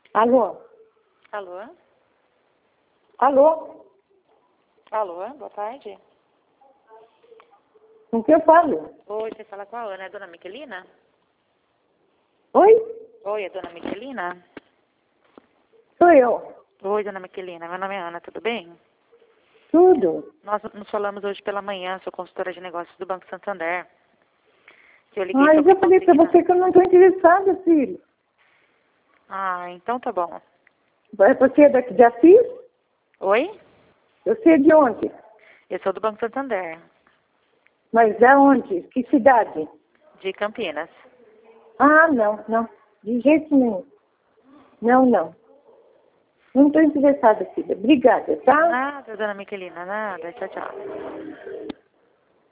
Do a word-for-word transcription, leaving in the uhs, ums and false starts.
Alô? Alô? Alô? Alô, boa tarde. Com que eu falo? Oi, você fala com a Ana, é a dona Miquelina? Oi? Oi, é a dona Miquelina? Sou eu. Oi, dona Miquelina, meu nome é Ana, tudo bem? Tudo? Nós nos falamos hoje pela manhã, sou consultora de negócios do Banco Santander. Que eu liguei Ah, eu sobre já falei pra consignar. você que eu não estou interessada, filho. Ah, então tá bom. Vai você é daqui de Assis? Oi? Você é de onde? Eu sou do Banco Santander, Mas de onde? Que cidade? de Campinas. Ah, não, não. De jeito nenhum. Não, não. Não estou interessada, filha. Obrigada, tá? Nada, dona Miquelina, nada. Tchau, tchau.